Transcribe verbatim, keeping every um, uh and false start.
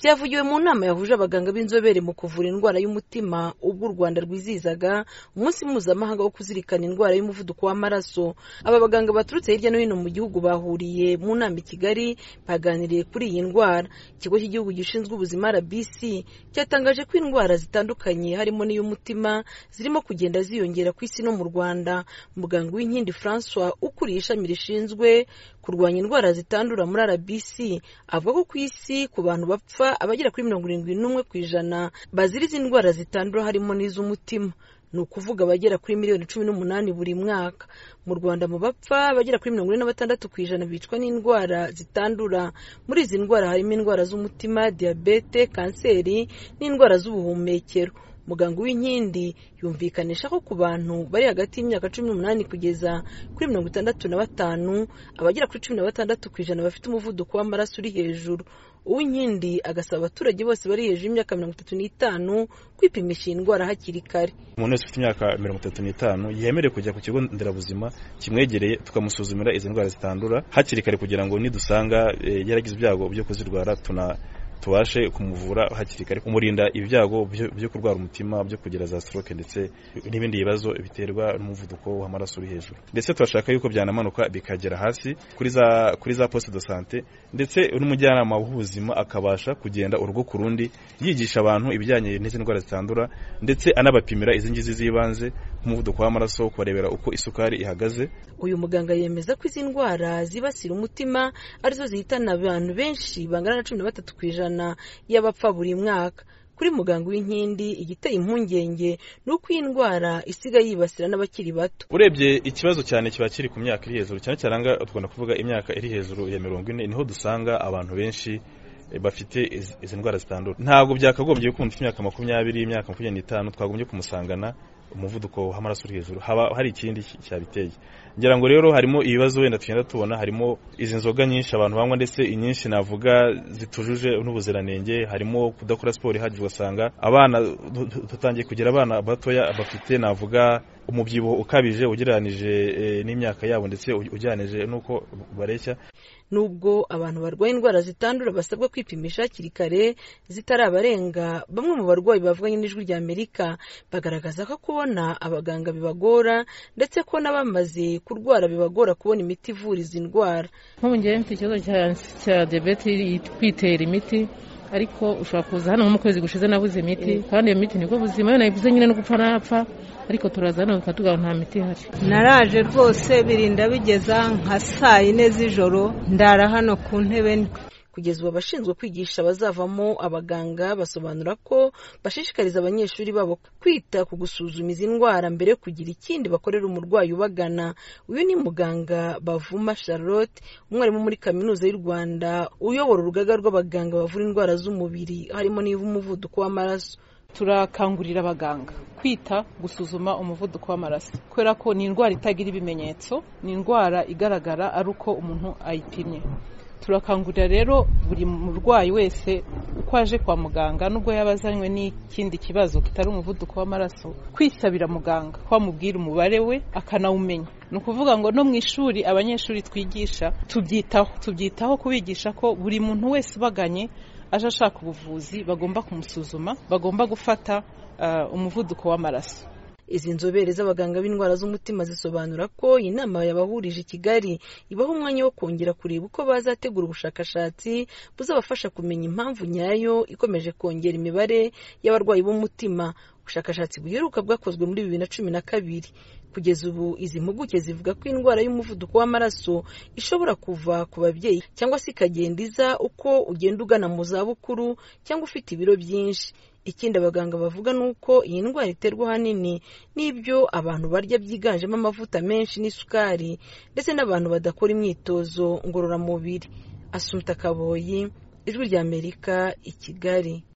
Byavugiwe mu nama yahuje abaganga b'inzobere mu kuvura indwara y'umutima ubwo u Rwanda rwizizaga umunsi mpuzamahanga wo kuzirikana indwara y'umuvuduko w'amaraso. Aba baganga baturutse hirya no hino mu gihugu bahuriye mu nama i Kigali baganiriye kuri iyi ndwara. Ikigo cy'igihugu gishinzwe ubuzima R B C cyatangaje ko indwara zitandukanye harimo n'iy'umutima zirimo kugenda ziyongera ku isi no mu Rwanda. Muganga Uwinkindi François ukuriye ishami rishinzwe kurwanya indwara zitandura muri R B C avuga ko ku isi ku bantu bapfa abagera kuri mirongo irindwi n'umwe ku ijana bazira izi ndwara zitandura harimo n'iz'umutima. Ni ukuvuga abagera kuri miliyoni cumi n'umunani buri mwaka. Mu Rwanda mu bapfa abagera kuri mirongo ine na batandatu ku ijana bicwa n'indwara zitandura. Muri izi ndwara harimo indwara z'umutima, diyabete, kanseri n'indwara z'ubuhumekero. Muganga Uwinkindi yumvikanisha ko ku bantu bari hagati y'imyaka cumi n'umunani kugeza kuri mirongo itandatu na batanu abagera kuri cumi na batandatu ku ijana bafite umuvuduko w'amaraso uri hejuru. Uwinkindi agasaba abaturage bose bari hejuru y'imyaka mirongo itatu n'itanu kwipimisha iyi ndwara hakiri kare. Umuntu wese ufite imyaka mirongo itatu n'itanu yemerewe kujya ku kigo nderabuzima kimwegereye tukamusuzumira izi ndwara zitandura hakiri kare kugira ngo nidusanga e, yaragize ibyago byo kuzirwara tuna tubashe kumuvura hakiri kare, kumurinda ibyago byo kurwara umutima, byo kugira za stroke ndetse n'ibindi bibazo biterwa n'umuvuduko w'amaraso uri hejuru. Ndetse turashaka yuko byanamanuka bikagera hasi kuri za kuri za poste de santé, ndetse n'umujyanama w'ubuzima akabasha kugenda urugo ku rundi yigisha abantu ibijyanye n'izi ndwara zitandura, ndetse anabapimira izi ngizi zibanze nk'umuvuduko w'amaraso, kubarebera uko isukari ihagaze. Uyu muganga yemeza ko izi ndwara zibasira umutima arizo zihitana abantu benshi bangana na cumi na batatu ku ijana y'abapfa buri mwaka. Kuri muganga Uwinkindi igiteye impungenge nuko iyi ndwara isigaye yibasira n'abakiri bato. Urebye ikibazo cyane kiba kiri ku myaka iri hejuru, cyane cyane tugomba kuvuga imyaka iri hejuru ya mirongo ine, niho dusanga abantu benshi bafite izi ndwara zitandura. Ntabwo byakagombye ko umuntu imyaka makumyabiri, imyaka makumyabiri n'itanu twagombye kumusangana umuvuduko w'amaraso uri hejuru, haba hari ikindi cyabiteye. Ngira ngo rero harimo ibibazo wenda tugenda tubona, harimo izi nzoga nyinshi abantu banywa, ndetse inyinshi navuga zitujuje n'ubuziranenge, harimo kudakora siporo ihagije, ugasanga abana tutangiye kugira abana batoya bafite navuga umubyibuho ukabije ugereranije e, n'imyaka yabo, ndetse ujyanije nuko bareshya. Nubwo abantu barwaye indwara zitandura basabwa kwipimisha hakiri kare zitarabarenga, bamwe mu barwayi bavuganye n'Ijwi rya Amerika bagaragaza ko kubona abaganga bibagora, ndetse ko n'abamaze kurwara bibagora kubona imiti ivura izi ndwara. Nk'ubu ngiye mfite ikibazo cya cya diabete, kwitera imiti, ariko ushobora kuza hano mu kwezi gushize nabuze imiti, kandi iyo miti niko buzima, yo nayivuze nyine no gupfa napfa, ariko turaza hano bakatubwira nta miti ihari. Naraje rwose birinda bigeza nka saa yine z'ijoro ndara hano ku ntebe. Kugeza ubu abashinzwe kwigisha bazavamo abaganga basobanura ko bashishikariza abanyeshuri babo kwita ku gusuzuma izi ndwara mbere yo kugira ikindi bakorera umurwayi ubagana. Uyu ni muganga Bavuma Charlotte, umwarimu muri Kaminuza y'u Rwanda uyobora urugaga rw'abaganga bavura indwara z'umubiri harimo n'iy'umuvuduko w'amaraso. Turakangurira abaganga kwita gusuzuma umuvuduko w'amaraso, kubera ko ni indwara itagira ibimenyetso, ni indwara igaragara ari uko umuntu ayipimye. Turakangurira rero buri murwayi wese uko aje kwa muganga, nubwo yabazanywe n'ikindi kibazo kitari umuvuduko w'amaraso, kwisabira muganga ko amubwira umubare we akanawumenya. Ni ukuvuga ngo no mu ishuri abanyeshuri twigisha tubyitaho tubyitaho kubigisha ko buri muntu wese ubaganye aje ashaka ubuvuzi bagomba kumusuzuma, bagomba gufata uh, umuvuduko w'amaraso. Izi nzobere z'abaganga b'indwara z'umutima zisobanura ko iyi nama yabahurije i Kigali ibaho umwanya wo kongera kureba uko bazategura ubushakashatsi buzabafasha kumenya impamvu nyayo ikomeje kongera imibare y'abarwayi b'umutima. Ubushakashatsi buheruka bwakozwe muri bibiri na cumi na kabiri. Kugeza ubu izi mpuguke zivuga ko indwara y'umuvuduko w'amaraso ishobora kuva ku babyeyi cyangwa se ikagenda iza uko ugenda ugana mu zabukuru cyangwa ufite ibiro byinshi. Ikindi abaganga bavuga nuko iyi ndwara iterwa hanini n'ibyo abantu barya byiganjemo amavuta menshi n'isukari, ndetse n'abantu badakora imyitozo ngororamubiri. Assumpta Kaboyi, Ijwi rya Amerika, i Kigali.